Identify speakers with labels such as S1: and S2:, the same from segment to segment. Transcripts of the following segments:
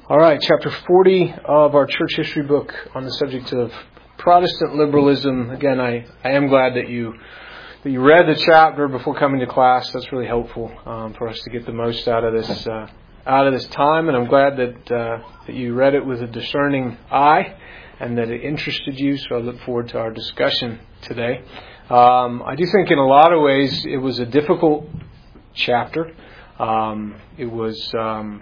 S1: All right, chapter 40 of our church history book on the subject of Protestant liberalism. Again, I am glad that you read the chapter before coming to class. That's really helpful for us to get the most out of this time. And I'm glad that you read it with a discerning eye and that it interested you. So I look forward to our discussion today. I do think in a lot of ways it was a difficult chapter. It was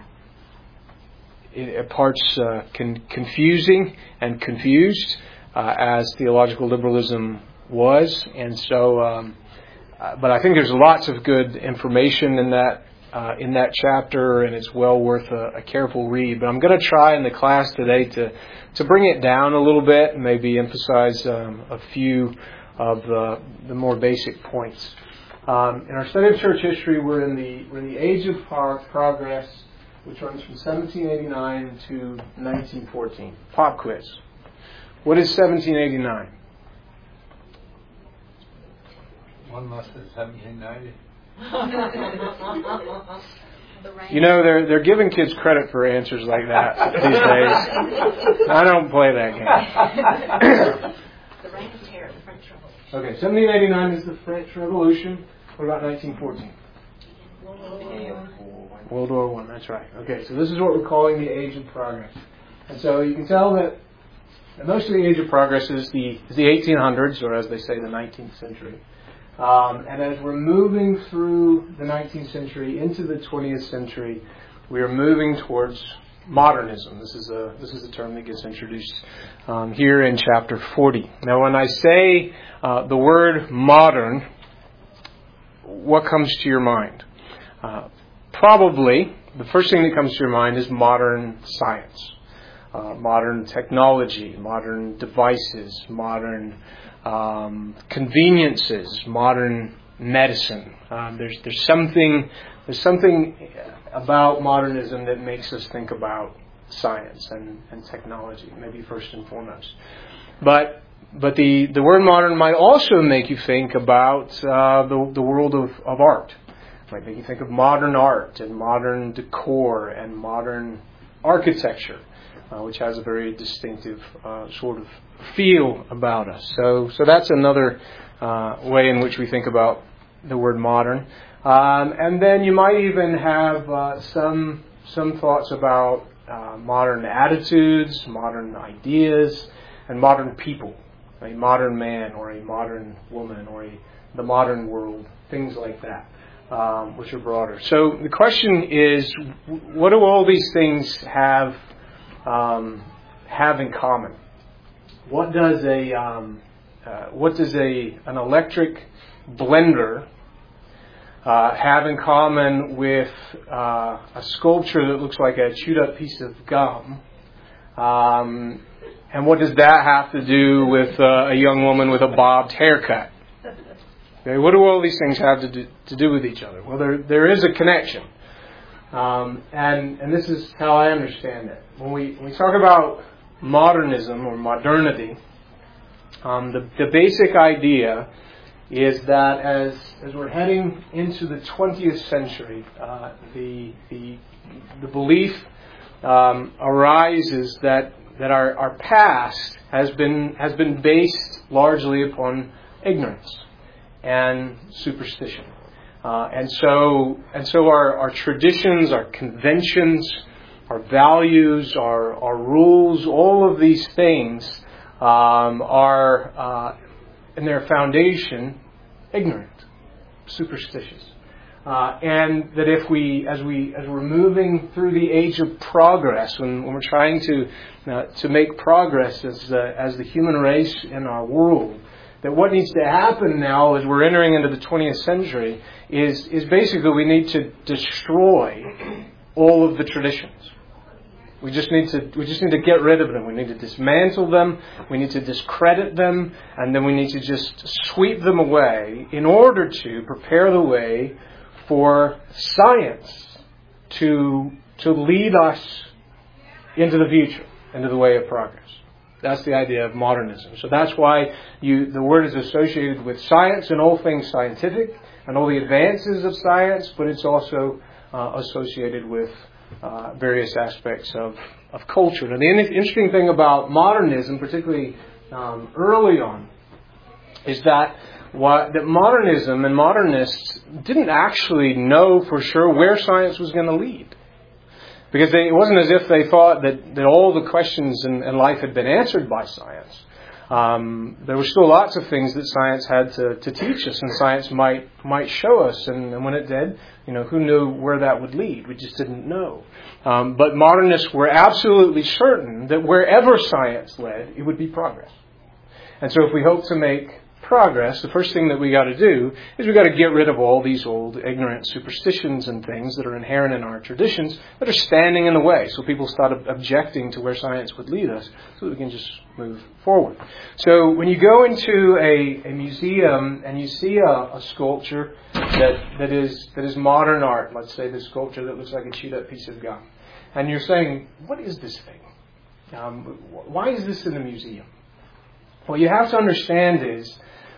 S1: at parts confusing and confused, as theological liberalism was, and so. But I think there's lots of good information in that chapter, and it's well worth a careful read. But I'm going to try in the class today to bring it down a little bit and maybe emphasize a few of the more basic points. In our study of church history, we're in the Age of Progress, which runs from 1789 to 1914. Pop quiz. What is 1789?
S2: One less than 1790.
S1: You know, they're giving kids credit for answers like that these days. I don't play that game.
S3: The Reign of Terror, the French Revolution.
S1: Okay, 1789 is the French Revolution. What about 1914? World War I, that's right. Okay, so this is what we're calling the Age of Progress. And so you can tell that most of the Age of Progress is the 1800s, or as they say, the 19th century. And as we're moving through the 19th century into the 20th century, we are moving towards modernism. This is a term that gets introduced here in chapter 40. Now, when I say the word modern, what comes to your mind? Probably the first thing that comes to your mind is modern science, modern technology, modern devices, modern conveniences, modern medicine. There's something about modernism that makes us think about science and technology, maybe first and foremost. But the word modern might also make you think about the world of art. It might make you think of modern art and modern decor and modern architecture, which has a very distinctive sort of feel about us. So that's another way in which we think about the word modern. And then you might even have some thoughts about modern attitudes, modern ideas, and modern people. A modern man or a modern woman or the modern world, things like that, which are broader. So the question is, what do all these things have in common? What does an electric blender have in common with a sculpture that looks like a chewed up piece of gum? And what does that have to do with a young woman with a bobbed haircut? Okay, what do all these things have to do with each other? Well, there is a connection. And this is how I understand it. When we talk about modernism or modernity, the basic idea is that as we're heading into the 20th century, the belief arises that our past has been based largely upon ignorance and superstition. And so our traditions, our conventions, our values, our rules, all of these things are in their foundation ignorant, superstitious. And that as we're moving through the age of progress, when we're trying to make progress as the human race in our world, that what needs to happen now as we're entering into the 20th century is basically we need to destroy all of the traditions. We just need to get rid of them. We need to dismantle them. We need to discredit them, and then we need to just sweep them away in order to prepare the way for science to lead us into the future, into the way of progress. That's the idea of modernism. So that's why the word is associated with science and all things scientific and all the advances of science, but it's also associated with various aspects of culture. Now, the interesting thing about modernism, particularly early on, is that modernism and modernists didn't actually know for sure where science was going to lead. Because it wasn't as if they thought that all the questions in life had been answered by science. There were still lots of things that science had to teach us, and science might show us. And when it did, who knew where that would lead? We just didn't know. But modernists were absolutely certain that wherever science led, it would be progress. And so if we hope to make progress, the first thing that we got to do is we got to get rid of all these old ignorant superstitions and things that are inherent in our traditions that are standing in the way. So people start objecting to where science would lead us so that we can just move forward. So when you go into a museum and you see a sculpture that is modern art, let's say this sculpture that looks like a chewed up piece of gum, and you're saying, what is this thing? Why is this in the museum? What you have to understand is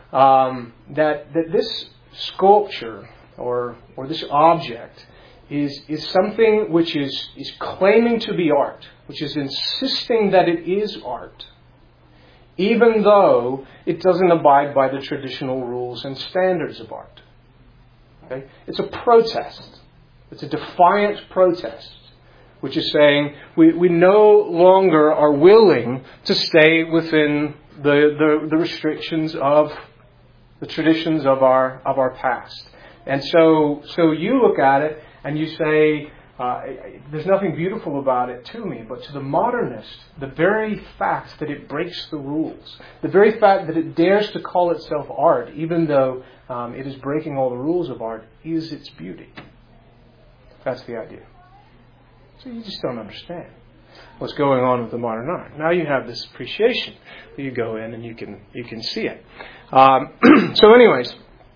S1: that this sculpture or this object is something which is claiming to be art, which is insisting that it is art, even though it doesn't abide by the traditional rules and standards of art. Okay? It's a protest. It's a defiant protest, which is saying we no longer are willing to stay within the restrictions of the traditions of our past. And so you look at it and you say, there's nothing beautiful about it to me, but to the modernist, the very fact that it breaks the rules, the very fact that it dares to call itself art, even though it is breaking all the rules of art, is its beauty. That's the idea. So you just don't understand what's going on with the modern art. Now you have this appreciation. You go in and you can see it. So, anyways,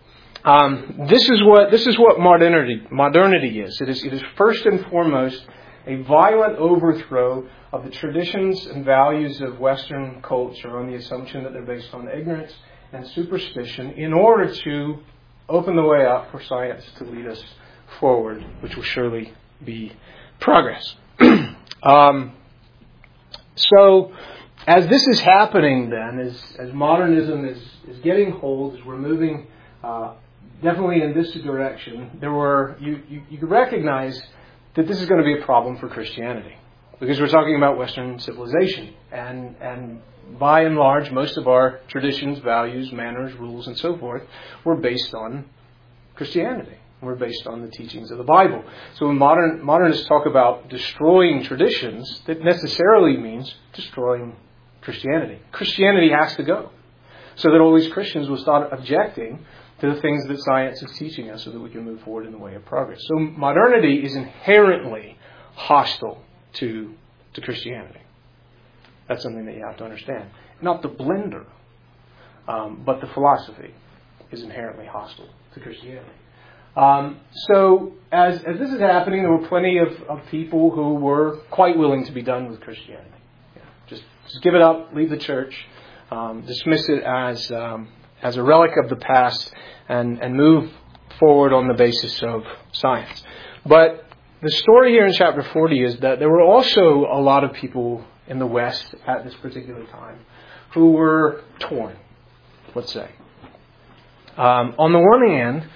S1: this is what modernity is. It is first and foremost a violent overthrow of the traditions and values of Western culture on the assumption that they're based on ignorance and superstition in order to open the way up for science to lead us forward, which will surely be progress. So, as this is happening then, as modernism is getting hold, as we're moving definitely in this direction, you recognize that this is going to be a problem for Christianity. Because we're talking about Western civilization. And by and large, most of our traditions, values, manners, rules, and so forth were based on Christianity. We're based on the teachings of the Bible. So when modernists talk about destroying traditions, that necessarily means destroying Christianity. Christianity has to go. So that all these Christians will start objecting to the things that science is teaching us so that we can move forward in the way of progress. So modernity is inherently hostile to Christianity. That's something that you have to understand. Not the blender, but the philosophy is inherently hostile to Christianity. So as this is happening, there were plenty of people who were quite willing to be done with Christianity. Just give it up, leave the church, dismiss it as a relic of the past, and move forward on the basis of science. But the story here in chapter 40 is that there were also a lot of people in the West at this particular time who were torn, let's say. On the one hand,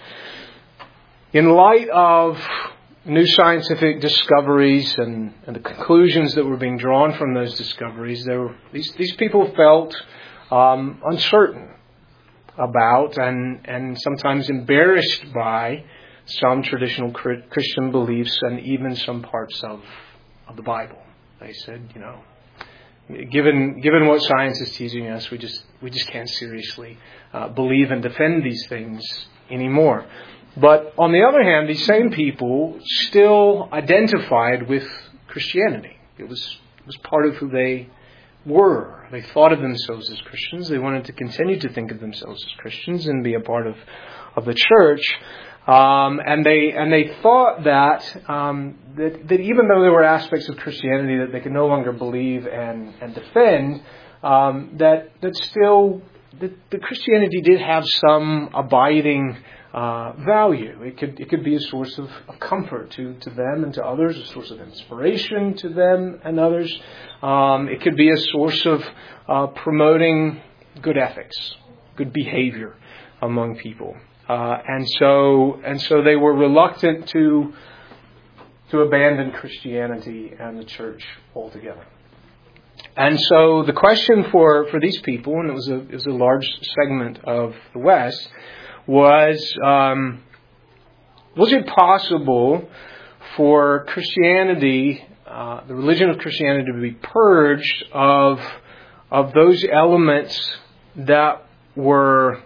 S1: in light of new scientific discoveries and the conclusions that were being drawn from those discoveries, these people felt uncertain about and sometimes embarrassed by some traditional Christian beliefs and even some parts of the Bible. They said, given what science is teaching us, we just can't seriously believe and defend these things anymore. But on the other hand, these same people still identified with Christianity. It was part of who they were. They thought of themselves as Christians. They wanted to continue to think of themselves as Christians and be a part of the church. And they thought that even though there were aspects of Christianity that they could no longer believe and defend, that still the Christianity did have some abiding value. It could be a source of comfort to them and to others, a source of inspiration to them and others. It could be a source of promoting good ethics, good behavior among people. And so they were reluctant to abandon Christianity and the church altogether. And so the question for these people, and it was a large segment of the West, was it possible for Christianity, the religion of Christianity, to be purged of those elements that were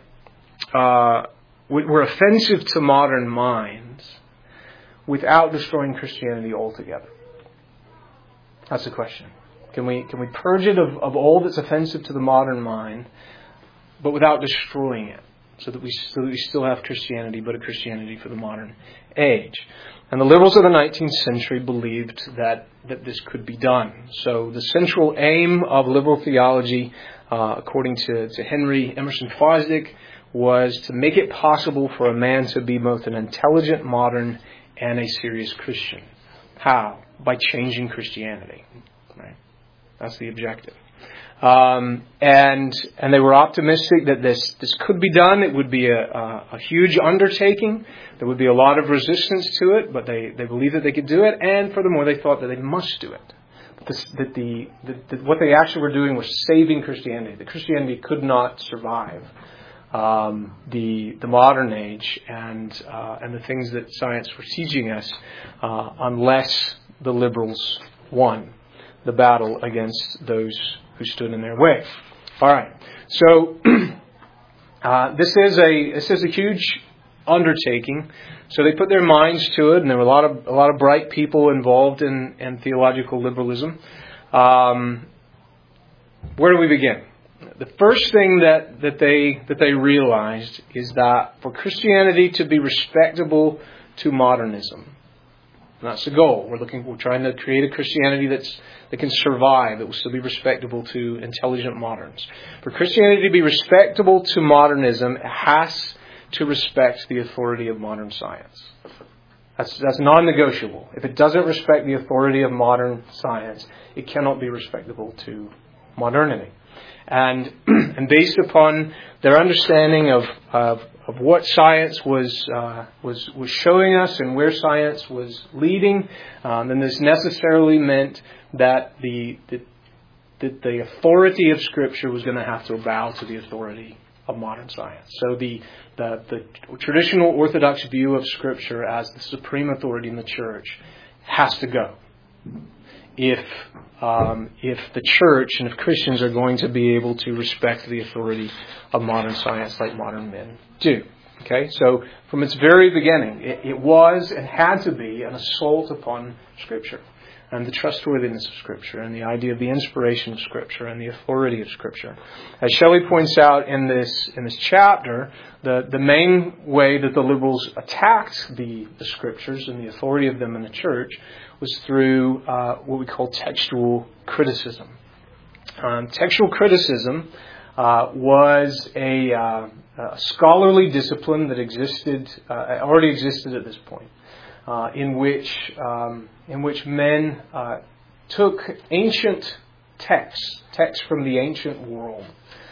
S1: offensive to modern minds without destroying Christianity altogether? That's the question. Can we purge it of all that's offensive to the modern mind, but without destroying it, so that we still have Christianity, but a Christianity for the modern age? And the liberals of the 19th century believed that this could be done. So the central aim of liberal theology, according to Henry Emerson Fosdick, was to make it possible for a man to be both an intelligent modern and a serious Christian. How? By changing Christianity. Right? That's the objective. And they were optimistic that this could be done. It would be a huge undertaking. There would be a lot of resistance to it, but they believed that they could do it. And furthermore, they thought that they must do it. That what they actually were doing was saving Christianity. That Christianity could not survive the modern age and the things that science was teaching us unless the liberals won the battle against those who stood in their way. All right. So this is a huge undertaking. So they put their minds to it, and there were a lot of bright people involved in theological liberalism. Where do we begin? The first thing that they realized is that for Christianity to be respectable to modernism, and that's the goal. We're trying to create a Christianity that can survive, that will still be respectable to intelligent moderns. For Christianity to be respectable to modernism, it has to respect the authority of modern science. That's non-negotiable. If it doesn't respect the authority of modern science, it cannot be respectable to modernity. And based upon their understanding of what science was showing us and where science was leading, then this necessarily meant that the authority of Scripture was going to have to bow to the authority of modern science. So the traditional Orthodox view of Scripture as the supreme authority in the church has to go. If the church and if Christians are going to be able to respect the authority of modern science like modern men do. Okay, so from its very beginning, it was and had to be an assault upon Scripture and the trustworthiness of Scripture and the idea of the inspiration of Scripture and the authority of Scripture. As Shelley points out in this chapter, the main way that the liberals attacked the Scriptures and the authority of them in the church was through what we call textual criticism. Textual criticism was a scholarly discipline that already existed at this point, in which men took ancient texts from the ancient world.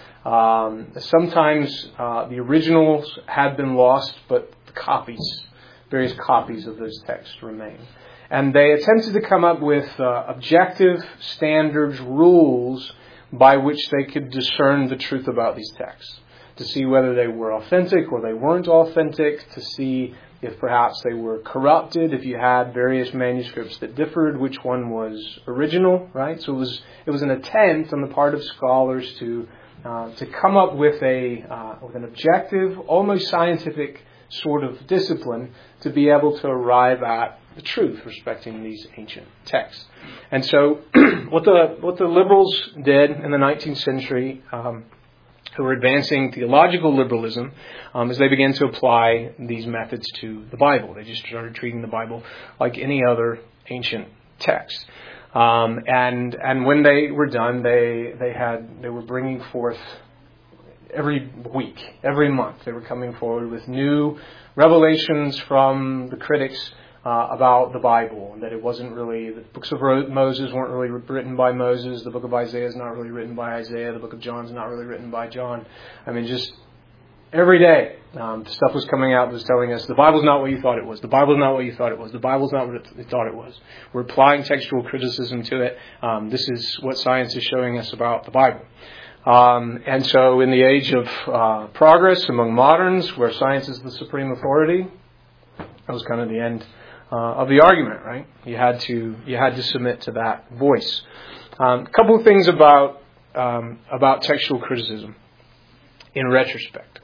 S1: Sometimes the originals had been lost, but various copies of those texts remain. And they attempted to come up with objective standards, rules by which they could discern the truth about these texts, to see whether they were authentic or they weren't authentic, to see if perhaps they were corrupted, if you had various manuscripts that differed, which one was original, right? So it was an attempt on the part of scholars to come up with an objective, almost scientific sort of discipline to be able to arrive at the truth respecting these ancient texts. And so what the liberals did in the 19th century, who were advancing theological liberalism, is they began to apply these methods to the Bible. They just started treating the Bible like any other ancient text. And when they were done, they were bringing forth every week, every month. They were coming forward with new revelations from the critics about the Bible, and that it wasn't really, the books of Moses weren't really written by Moses, the book of Isaiah is not really written by Isaiah, the book of John is not really written by John. I mean, just every day, stuff was coming out that was telling us the Bible's not what you thought it was. The Bible's not what you thought it was. The Bible's not what you thought it was. We're applying textual criticism to it. This is what science is showing us about the Bible. And so in the age of progress among moderns, where science is the supreme authority, that was kind of the end of the argument, right? You had to submit to that voice. A couple of things about textual criticism in retrospect.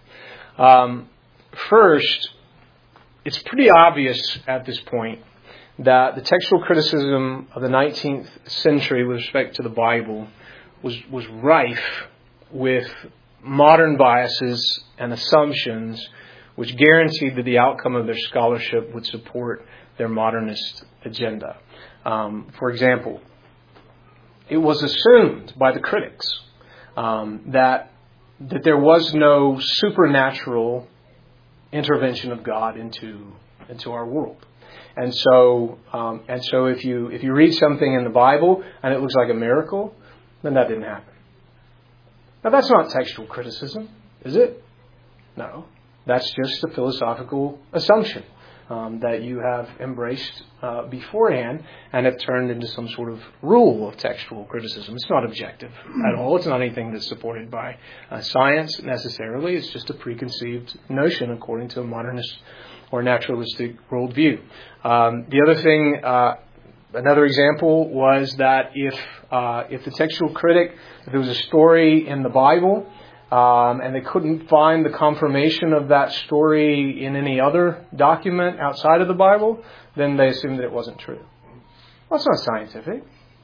S1: First, it's pretty obvious at this point that the textual criticism of the 19th century with respect to the Bible was rife with modern biases and assumptions which guaranteed that the outcome of their scholarship would support their modernist agenda. For example, it was assumed by the critics that there was no supernatural intervention of God into our world. And so if you read something in the Bible and it looks like a miracle, then that didn't happen. Now that's not textual criticism, is it? No. That's just a philosophical assumption that you have embraced beforehand and have turned into some sort of rule of textual criticism. It's not objective at all. It's not anything that's supported by science necessarily. It's just a preconceived notion according to a modernist or naturalistic worldview. The other thing, another example was that if the textual critic, if there was a story in the Bible, and they couldn't find the confirmation of that story in any other document outside of the Bible, then they assumed that it wasn't true. Well, it's not scientific.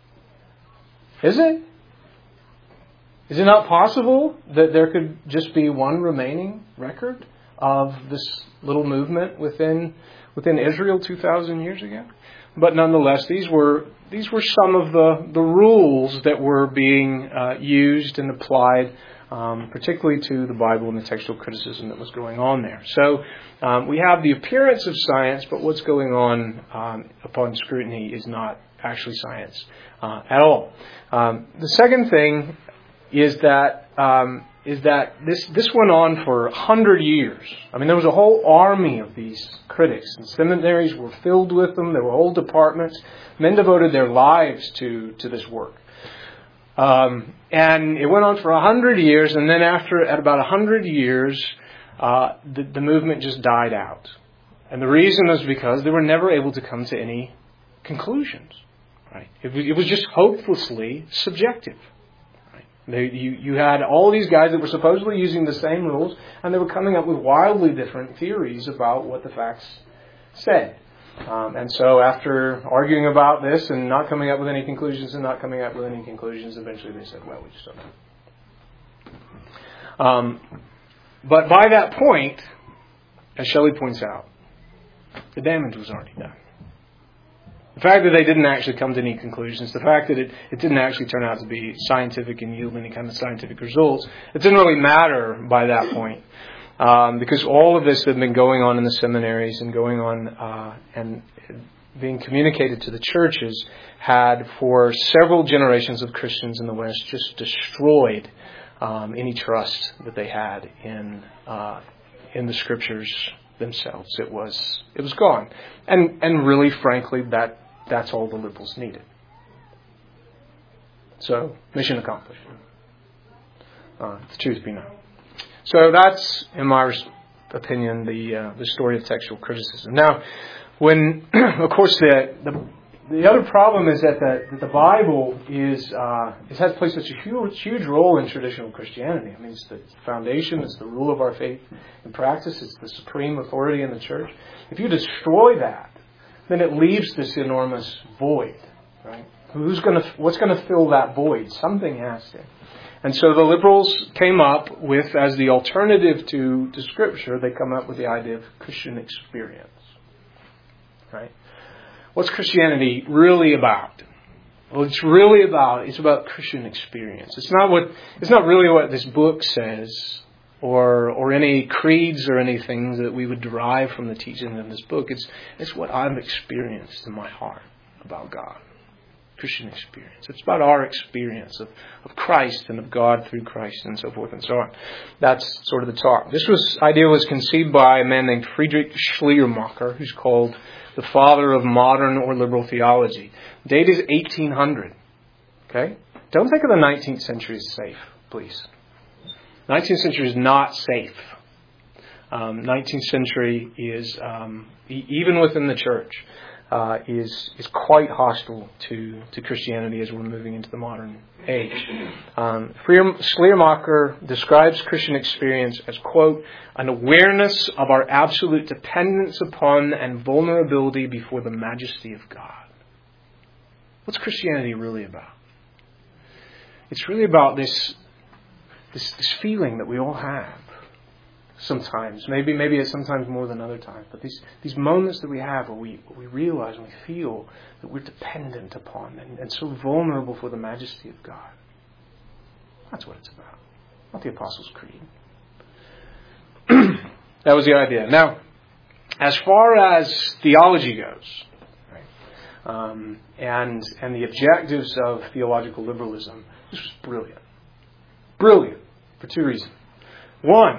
S1: Is it? Is it not possible that there could just be one remaining record of this little movement within Israel 2,000 years ago? But nonetheless, these were some of the rules that were being used and applied, particularly to the Bible and the textual criticism that was going on there. So we have the appearance of science, but what's going on upon scrutiny is not actually science at all. The second thing is that this went on for 100 years. I mean, there was a whole army of these critics, and seminaries were filled with them. There were whole departments. Men devoted their lives to this work. And it went on for 100 years, and then at about 100 years, the movement just died out. And the reason was because they were never able to come to any conclusions. Right? It was just hopelessly subjective. Right? You had all these guys that were supposedly using the same rules, and they were coming up with wildly different theories about what the facts said. And so after arguing about this and not coming up with any conclusions, eventually they said, well, we just don't know. But by that point, as Shelley points out, the damage was already done. The fact that they didn't actually come to any conclusions, the fact that it didn't actually turn out to be scientific and yield any kind of scientific results, it didn't really matter by that point. Because all of this had been going on in the seminaries and going on and being communicated to the churches had, for several generations of Christians in the West, just destroyed any trust that they had in the Scriptures themselves. It was gone, and really, frankly, that's all the liberals needed. So, mission accomplished. The truth be known. So that's, in my opinion, the story of textual criticism. Now, when, of course, the other problem is that the Bible has played such a huge role in traditional Christianity. I mean, it's the foundation, it's the rule of our faith and practice, it's the supreme authority in the church. If you destroy that, then it leaves this enormous void, right? What's going to fill that void? Something has to. And so the liberals came up with, as the alternative to Scripture, they come up with the idea of Christian experience. Right? What's Christianity really about? Well, it's about Christian experience. It's not really what this book says or any creeds or anything that we would derive from the teaching of this book. It's what I've experienced in my heart about God. Christian experience. It's about our experience of Christ and of God through Christ and so forth and so on. That's sort of the talk. This idea was conceived by a man named Friedrich Schleiermacher, who's called the father of modern or liberal theology. Date is 1800. Okay? Don't think of the 19th century as safe, please. 19th century is not safe. 19th century is, even within the church, is quite hostile to Christianity as we're moving into the modern age. Schleiermacher describes Christian experience as, quote, an awareness of our absolute dependence upon and vulnerability before the majesty of God. What's Christianity really about? It's really about this feeling that we all have. Sometimes, maybe it's sometimes more than other times, but these moments that we have where we realize and we feel that we're dependent upon and so vulnerable for the majesty of God. That's what it's about. Not the Apostles' Creed. That was the idea. Now, as far as theology goes, right, and the objectives of theological liberalism, this was brilliant. Brilliant for two reasons. One,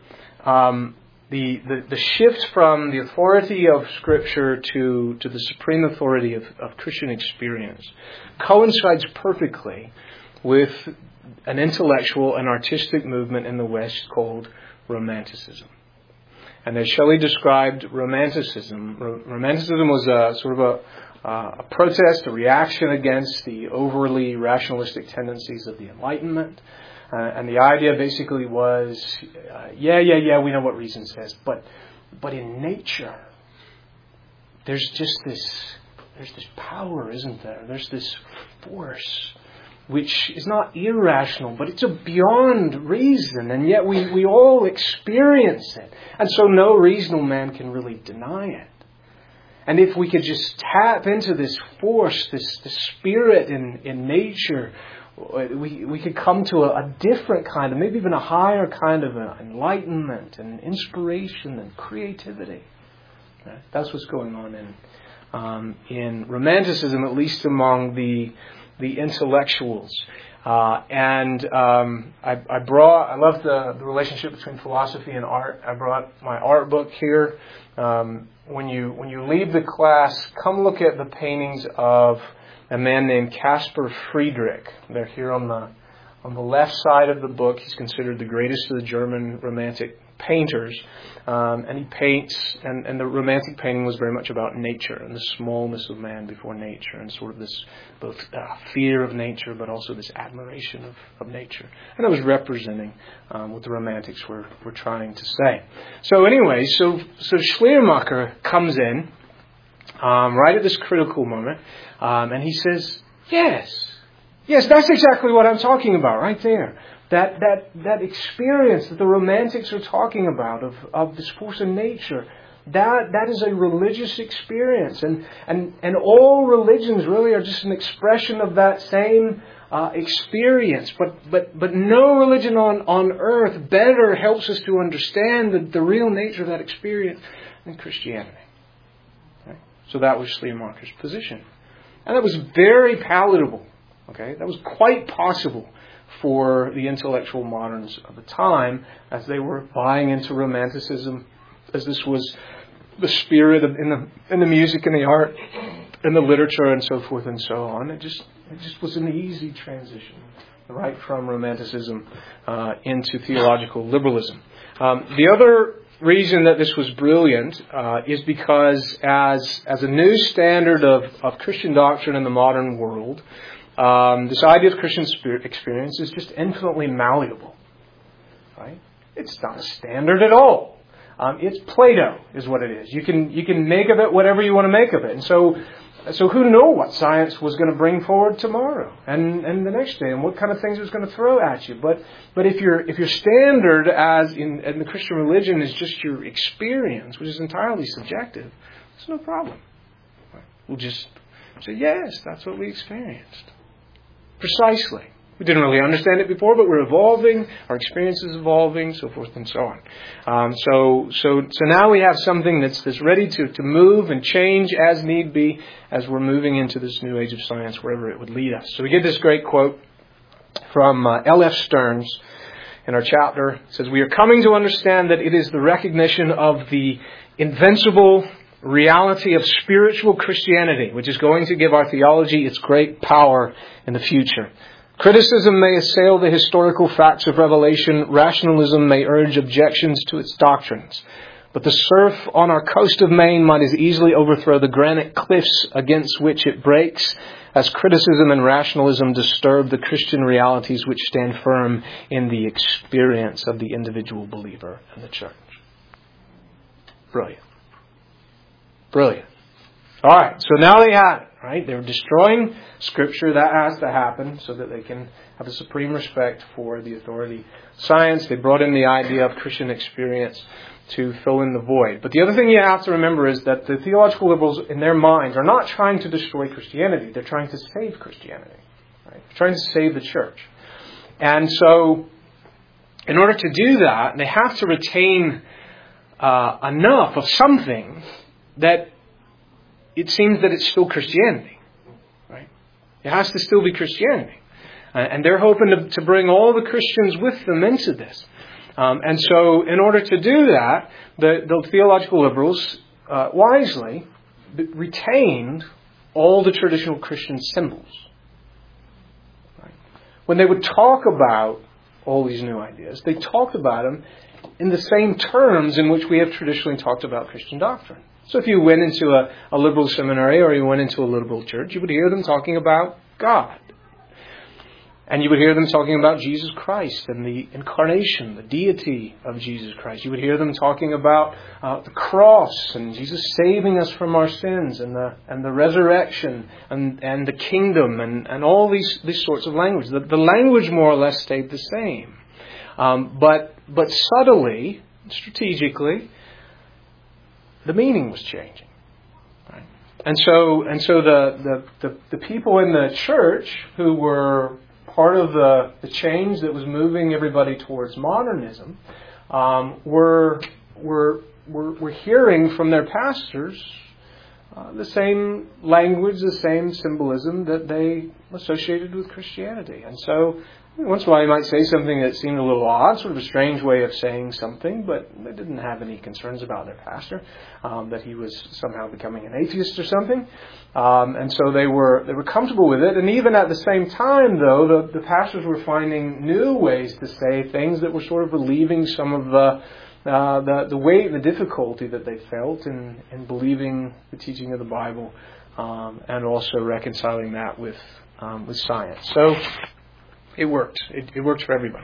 S1: the shift from the authority of Scripture to the supreme authority of Christian experience coincides perfectly with an intellectual and artistic movement in the West called Romanticism. And as Shelley described Romanticism was a protest, a reaction against the overly rationalistic tendencies of the Enlightenment. And the idea basically was, we know what reason says, but in nature, there's this power, isn't there? There's this force which is not irrational, but it's beyond reason, and yet we all experience it, and so no reasonable man can really deny it. And if we could just tap into this force, this spirit in nature, we could come to a different kind of, maybe even a higher kind of enlightenment and inspiration and creativity. Right? That's what's going on in Romanticism, at least among the intellectuals. I love the relationship between philosophy and art. I brought my art book here. When you leave the class, come look at the paintings of a man named Caspar Friedrich. They're here on the left side of the book. He's considered the greatest of the German Romantic painters. And he paints, and the Romantic painting was very much about nature and the smallness of man before nature, and sort of this both fear of nature, but also this admiration of nature. And it was representing what the Romantics were trying to say. So anyway, so Schleiermacher comes in right at this critical moment, and he says, yes, that's exactly what I'm talking about right there. That experience that the Romantics are talking about of this force in nature, that is a religious experience, and all religions really are just an expression of that same experience. But no religion on earth better helps us to understand the real nature of that experience than Christianity. Okay? So that was Schleiermacher's position. And that was very palatable. Okay? That was quite possible for the intellectual moderns of the time as they were buying into Romanticism, as this was the spirit in the music and the art and the literature and so forth and so on. It just was an easy transition right from Romanticism into theological liberalism. The other reason that this was brilliant is because as a new standard of Christian doctrine in the modern world, this idea of Christian experience is just infinitely malleable. Right? It's not a standard at all. It's Plato, is what it is. You can make of it whatever you want to make of it. And so who knew what science was going to bring forward tomorrow and the next day, and what kind of things it was going to throw at you. But if your standard as in the Christian religion is just your experience, which is entirely subjective, there's no problem. We'll just say, yes, that's what we experienced. Precisely. We didn't really understand it before, but we're evolving. Our experience is evolving, so forth and so on. So now we have something that's ready to move and change as need be as we're moving into this new age of science, wherever it would lead us. So we get this great quote from L.F. Stearns in our chapter. It says, "We are coming to understand that it is the recognition of the invincible reality of spiritual Christianity which is going to give our theology its great power in the future. Criticism may assail the historical facts of revelation. Rationalism may urge objections to its doctrines. But the surf on our coast of Maine might as easily overthrow the granite cliffs against which it breaks as criticism and rationalism disturb the Christian realities which stand firm in the experience of the individual believer in the church." Brilliant. Brilliant. All right, so now they had it, right? They were destroying Scripture. That has to happen so that they can have a supreme respect for the authority of science. They brought in the idea of Christian experience to fill in the void. But the other thing you have to remember is that the theological liberals, in their minds, are not trying to destroy Christianity. They're trying to save Christianity. Right? They're trying to save the church. And so, in order to do that, they have to retain enough of something that it seems that it's still Christianity, right? It has to still be Christianity. And they're hoping to bring all the Christians with them into this. And so in order to do that, the theological liberals wisely retained all the traditional Christian symbols. Right? When they would talk about all these new ideas, they talked about them in the same terms in which we have traditionally talked about Christian doctrine. So if you went into a liberal seminary or you went into a liberal church, you would hear them talking about God. And you would hear them talking about Jesus Christ and the incarnation, the deity of Jesus Christ. You would hear them talking about the cross and Jesus saving us from our sins and the resurrection and the kingdom and all these sorts of language. The language more or less stayed the same. But subtly, strategically, the meaning was changing. Right? And so the people in the church who were part of the change that was moving everybody towards modernism were hearing from their pastors the same language, the same symbolism that they associated with Christianity. And so once in a while you might say something that seemed a little odd, sort of a strange way of saying something, but they didn't have any concerns about their pastor, that he was somehow becoming an atheist or something. And so they were comfortable with it. And even at the same time, though, the pastors were finding new ways to say things that were sort of relieving some of the weight and the difficulty that they felt in believing the teaching of the Bible, and also reconciling that with science. So it worked. It worked for everybody.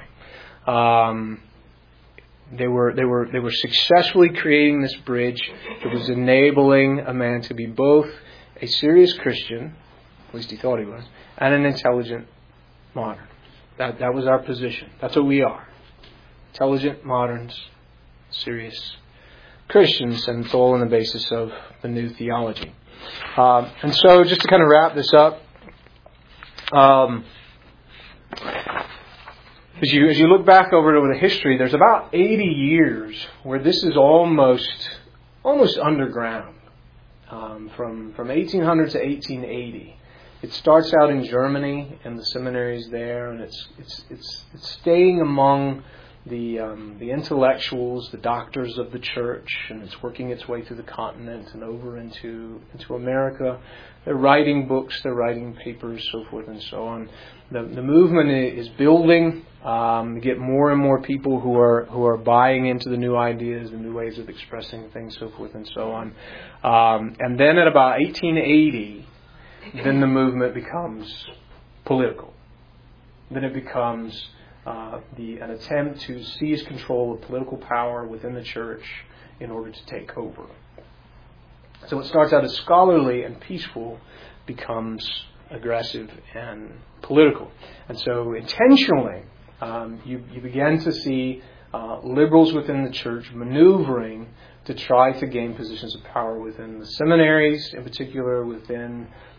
S1: They were successfully creating this bridge that was enabling a man to be both a serious Christian, at least he thought he was, and an intelligent modern. That was our position. That's what we are. Intelligent moderns, serious Christians, and it's all on the basis of the new theology. And so just to kind of wrap this up, as you look back over the history, there's about 80 years where this is almost underground, from 1800 to 1880. It starts out in Germany and the seminaries there, and it's staying among the intellectuals, the doctors of the church, and it's working its way through the continent and over into America. They're writing books, they're writing papers, so forth and so on. The movement is building. You get more and more people who are buying into the new ideas, the new ways of expressing things, so forth and so on. And then at about 1880, then the movement becomes political. Then it becomes an attempt to seize control of political power within the church in order to take over. So what starts out as scholarly and peaceful becomes aggressive and political. And so intentionally, you begin to see liberals within the church maneuvering to try to gain positions of power within the seminaries, in particular within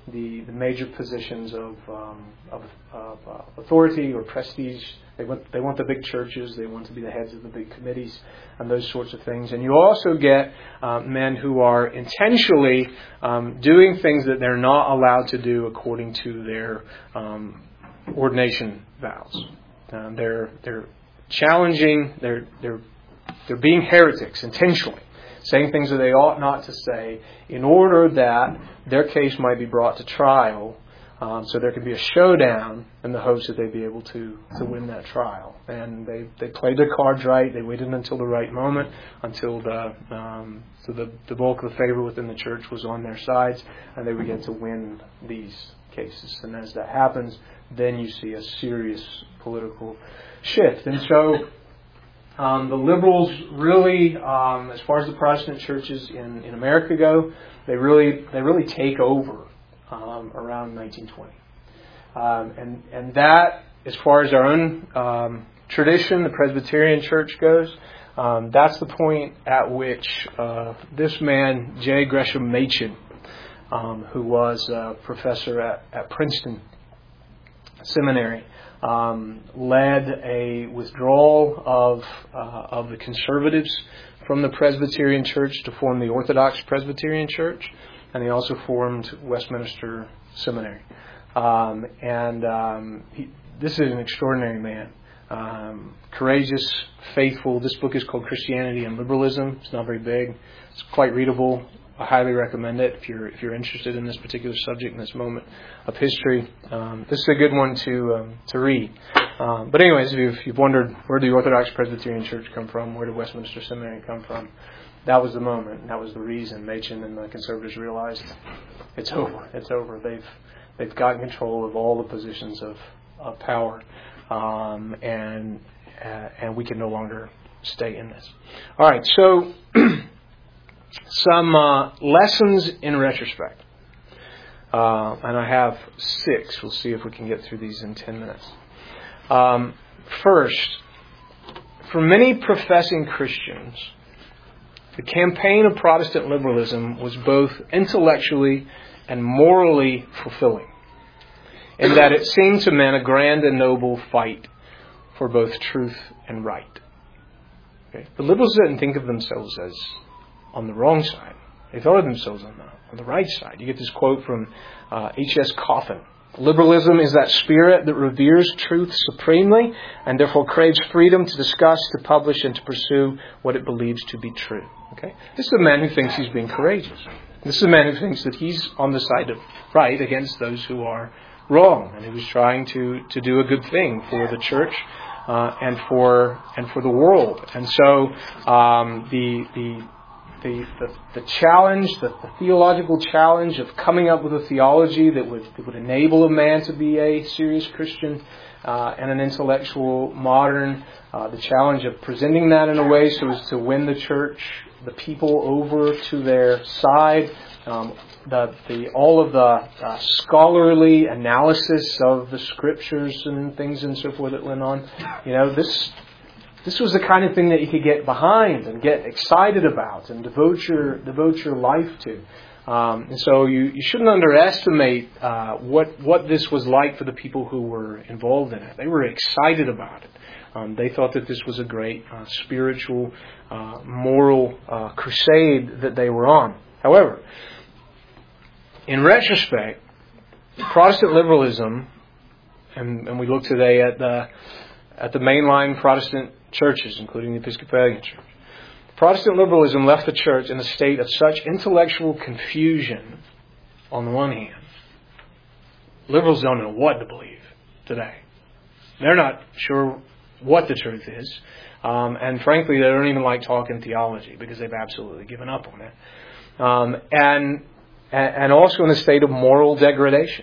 S1: the major positions of authority or prestige. They want the big churches. They want to be the heads of the big committees and those sorts of things. And you also get men who are intentionally doing things that they're not allowed to do according to their ordination vows. They're challenging. They're being heretics intentionally, saying things that they ought not to say, in order that their case might be brought to trial, so there could be a showdown in the hopes that they'd be able to win that trial. And they played their cards right. They waited until the right moment, until the bulk of the favor within the church was on their sides, and they began to win these cases. And as that happens, then you see a serious political shift. And so the liberals really, as far as the Protestant churches in America go, they really take over around 1920, and that, as far as our own tradition, the Presbyterian Church goes, that's the point at which this man, J. Gresham Machen, who was a professor at Princeton Seminary, led a withdrawal of the conservatives from the Presbyterian Church to form the Orthodox Presbyterian Church, and he also formed Westminster Seminary. This is an extraordinary man, courageous, faithful. This book is called Christianity and Liberalism. It's not very big. It's quite readable. I highly recommend it if you're interested in this particular subject in this moment of history. This is a good one to read. But anyways, if you've wondered where did the Orthodox Presbyterian Church come from, where did Westminster Seminary come from, that was the moment, and that was the reason Machen and the conservatives realized it's over. It's over. They've gotten control of all the positions of power, and we can no longer stay in this. All right, so. Some lessons in retrospect. And I have 6. We'll see if we can get through these in 10 minutes. First, for many professing Christians, the campaign of Protestant liberalism was both intellectually and morally fulfilling, in that it seemed to men a grand and noble fight for both truth and right. Okay? The liberals didn't think of themselves as on the wrong side. They thought of themselves on the right side. You get this quote from H.S. Coffin. Liberalism is that spirit that reveres truth supremely and therefore craves freedom to discuss, to publish, and to pursue what it believes to be true. Okay? This is a man who thinks he's being courageous. This is a man who thinks that he's on the side of right against those who are wrong, and he was trying to do a good thing for the church and for the world. And so the challenge, the theological challenge of coming up with a theology that would enable a man to be a serious Christian and an intellectual modern, the challenge of presenting that in a way so as to win the church, the people over to their side, all of the scholarly analysis of the scriptures and things and so forth that went on. This was the kind of thing that you could get behind and get excited about and devote your life to. And so you shouldn't underestimate what this was like for the people who were involved in it. They were excited about it. They thought that this was a great spiritual, moral crusade that they were on. However, in retrospect, Protestant liberalism, and we look today at the mainline Protestant churches, including the Episcopalian Church. Protestant liberalism left the church in a state of such intellectual confusion on the one hand. Liberals don't know what to believe today. They're not sure what the truth is. And frankly, they don't even like talking theology because they've absolutely given up on it. And also in a state of moral degradation.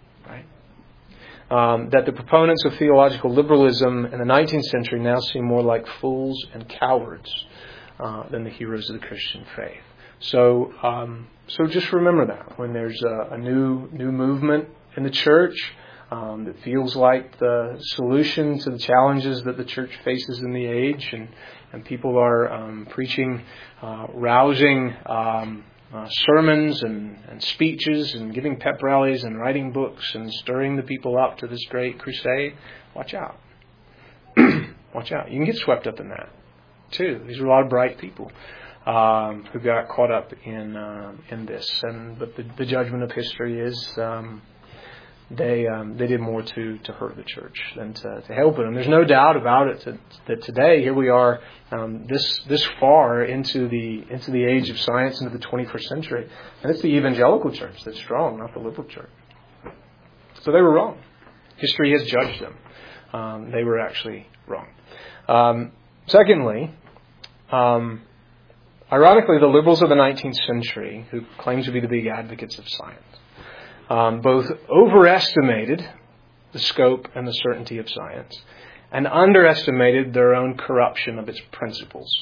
S1: That the proponents of theological liberalism in the 19th century now seem more like fools and cowards than the heroes of the Christian faith. So just remember that when there's a new movement in the church that feels like the solution to the challenges that the church faces in the age, and people are preaching rousing sermons and speeches and giving pep rallies and writing books and stirring the people up to this great crusade, watch out. Watch out. You can get swept up in that too. These are a lot of bright people who got caught up in this. But the judgment of history is they did more to hurt the church than to help it. And there's no doubt about it that today, here we are, this far into the age of science, into the 21st century, and it's the evangelical church that's strong, not the liberal church. So they were wrong. History has judged them. They were actually wrong. Secondly, ironically, the liberals of the 19th century, who claim to be the big advocates of science, both overestimated the scope and the certainty of science and underestimated their own corruption of its principles.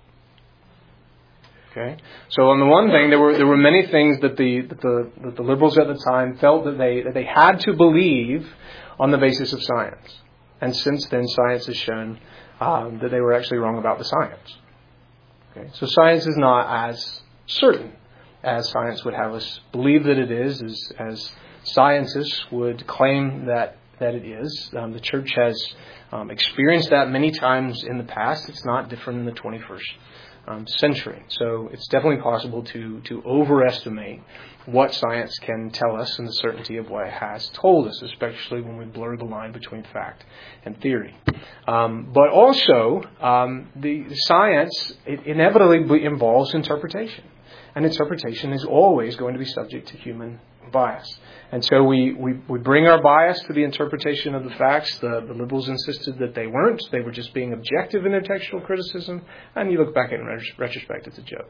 S1: Okay, so on the one thing, there were many things that the liberals at the time felt that they had to believe on the basis of science, and since then, science has shown that they were actually wrong about the science. Okay, so science is not as certain as science would have us believe that it is, as scientists would claim that it is. The church has experienced that many times in the past. It's not different in the 21st century. So it's definitely possible to overestimate what science can tell us and the certainty of what it has told us, especially when we blur the line between fact and theory. But also, the science, it inevitably involves interpretation. And interpretation is always going to be subject to human bias. And so we bring our bias to the interpretation of the facts. The liberals insisted that they weren't. They were just being objective in their textual criticism. And you look back in retrospect, it's a joke.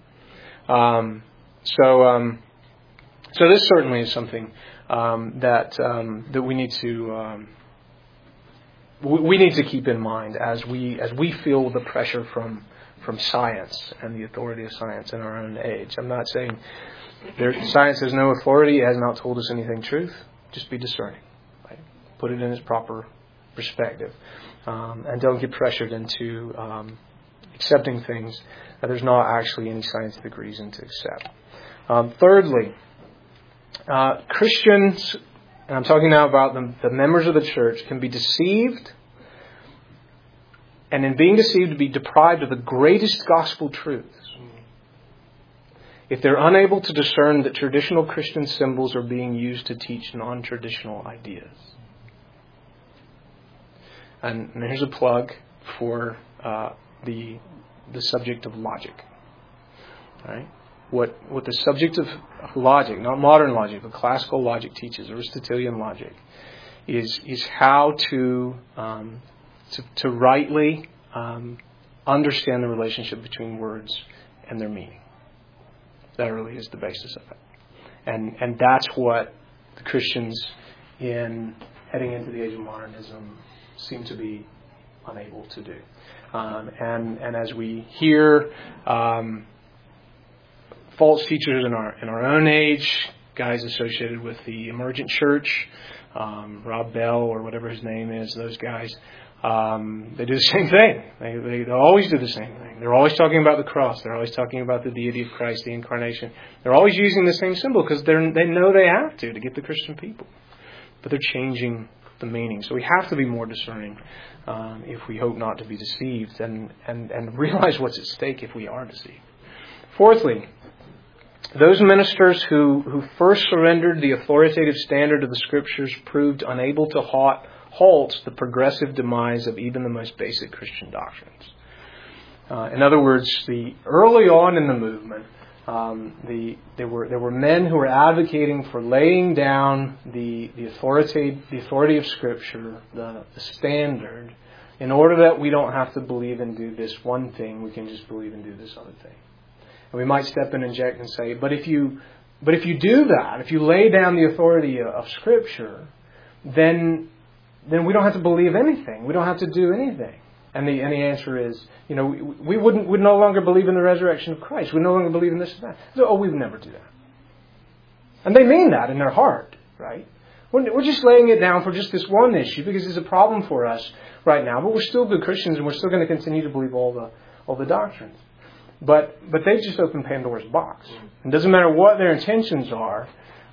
S1: So this certainly is something that we need to keep in mind as we feel the pressure from science and the authority of science in our own age. I'm not saying science has no authority. It has not told us anything truth. Just be discerning. Right? Put it in its proper perspective. And don't get pressured into accepting things that there's not actually any scientific reason to accept. Thirdly, Christians, and I'm talking now about the members of the church, can be deceived, and in being deceived, be deprived of the greatest gospel truths if they're unable to discern that traditional Christian symbols are being used to teach non-traditional ideas. And here's a plug for the subject of logic. All right? What the subject of logic, not modern logic, but classical logic teaches, Aristotelian logic, is how to rightly understand the relationship between words and their meaning. That really is the basis of it. And that's what the Christians heading into the age of modernism seem to be unable to do. And as we hear false teachers in our own age, guys associated with the emergent church, Rob Bell or whatever his name is, those guys, they do the same thing. They always do the same thing. They're always talking about the cross. They're always talking about the deity of Christ, the incarnation. They're always using the same symbol because they know they have to get the Christian people. But they're changing the meaning. So we have to be more discerning if we hope not to be deceived and realize what's at stake if we are deceived. Fourthly, those ministers who first surrendered the authoritative standard of the Scriptures proved unable to halt the progressive demise of even the most basic Christian doctrines. In other words, early on in the movement, there were men who were advocating for laying down the authority of Scripture, the standard, in order that we don't have to believe and do this one thing, we can just believe and do this other thing. And we might step in and inject and say, but if you do that, if you lay down the authority of Scripture, then we don't have to believe anything. We don't have to do anything. And the answer is, we would no longer believe in the resurrection of Christ. We no longer believe in this and that. So, we would never do that. And they mean that in their heart, right? We're just laying it down for just this one issue because it's a problem for us right now. But we're still good Christians and we're still going to continue to believe all the doctrines. But they've just opened Pandora's box. It doesn't matter what their intentions are.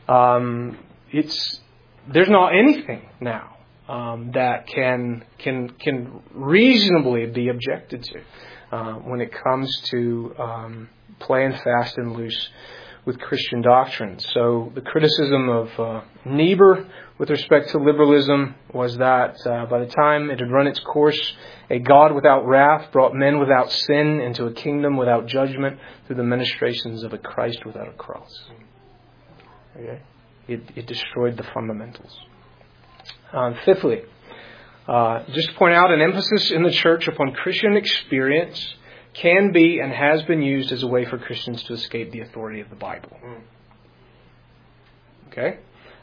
S1: There's not anything now that can reasonably be objected to when it comes to playing fast and loose with Christian doctrine. So the criticism of Niebuhr with respect to liberalism was that by the time it had run its course, a God without wrath brought men without sin into a kingdom without judgment through the ministrations of a Christ without a cross. Okay? It destroyed the fundamentals. Fifthly, just to point out, an emphasis in the church upon Christian experience can be and has been used as a way for Christians to escape the authority of the Bible. Okay?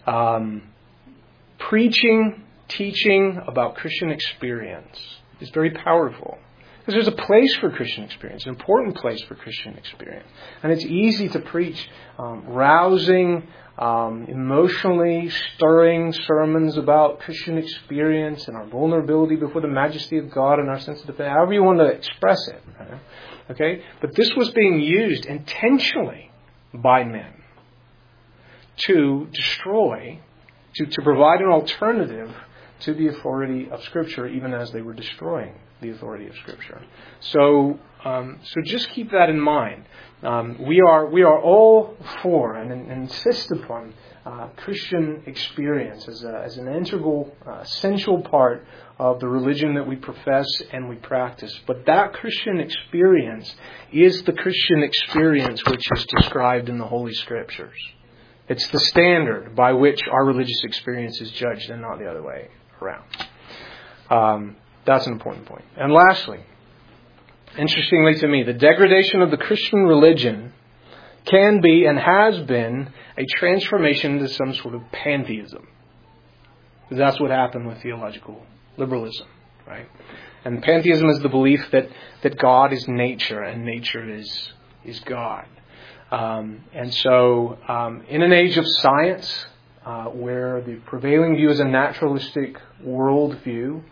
S1: Preaching, teaching about Christian experience is very powerful. Because there's a place for Christian experience, an important place for Christian experience. And it's easy to preach rousing, emotionally stirring sermons about Christian experience and our vulnerability before the majesty of God and our sense of defense, however you want to express it. Okay? But this was being used intentionally by men to destroy, to provide an alternative to the authority of Scripture, even as they were destroying the authority of Scripture. So just keep that in mind. We are all for and insist upon Christian experience as an integral, essential part of the religion that we profess and we practice. But that Christian experience is the Christian experience which is described in the Holy Scriptures. It's the standard by which our religious experience is judged and not the other way around. That's an important point. And lastly, interestingly to me, the degradation of the Christian religion can be and has been a transformation into some sort of pantheism. Because that's what happened with theological liberalism, right? And pantheism is the belief that God is nature and nature is God. And so in an age of science, where the prevailing view is a naturalistic worldview,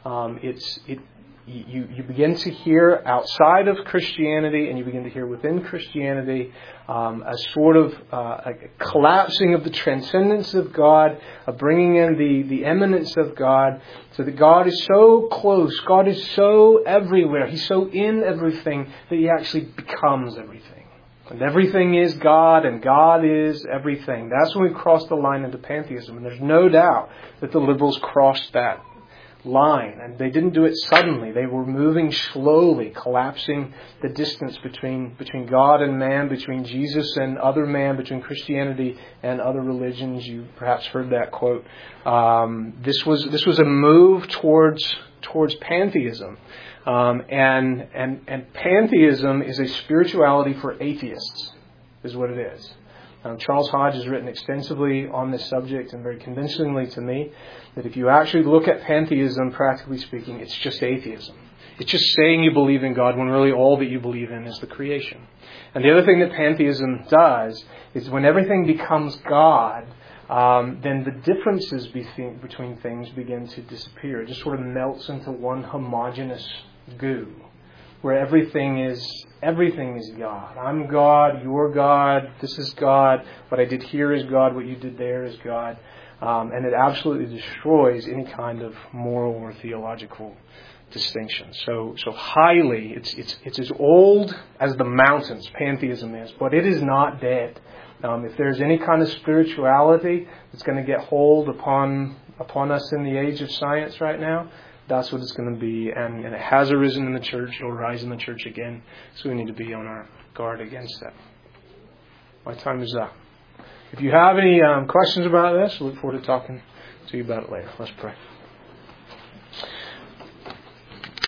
S1: you begin to hear outside of Christianity and you begin to hear within Christianity a sort of a collapsing of the transcendence of God, a bringing in the immanence of God, so that God is so close, God is so everywhere, He's so in everything that He actually becomes everything. And everything is God, and God is everything. That's when we cross the line into pantheism. And there's no doubt that the liberals crossed that line. And they didn't do it suddenly. They were moving slowly, collapsing the distance between God and man, between Jesus and other man, between Christianity and other religions. You perhaps heard that quote. This was a move towards pantheism. And pantheism is a spirituality for atheists, is what it is. Charles Hodge has written extensively on this subject and very convincingly to me that if you actually look at pantheism, practically speaking, it's just atheism. It's just saying you believe in God when really all that you believe in is the creation. And the other thing that pantheism does is when everything becomes God, then the differences between things begin to disappear. It just sort of melts into one homogeneous goo, where everything is God. I'm God, you're God, this is God, what I did here is God, what you did there is God. And it absolutely destroys any kind of moral or theological distinction. So highly, it's as old as the mountains, pantheism is, but it is not dead. If there's any kind of spirituality that's going to get hold upon us in the age of science right now, that's what it's going to be. And it has arisen in the church. It'll rise in the church again. So we need to be on our guard against that. My time is up. If you have any questions about this, I look forward to talking to you about it later. Let's pray.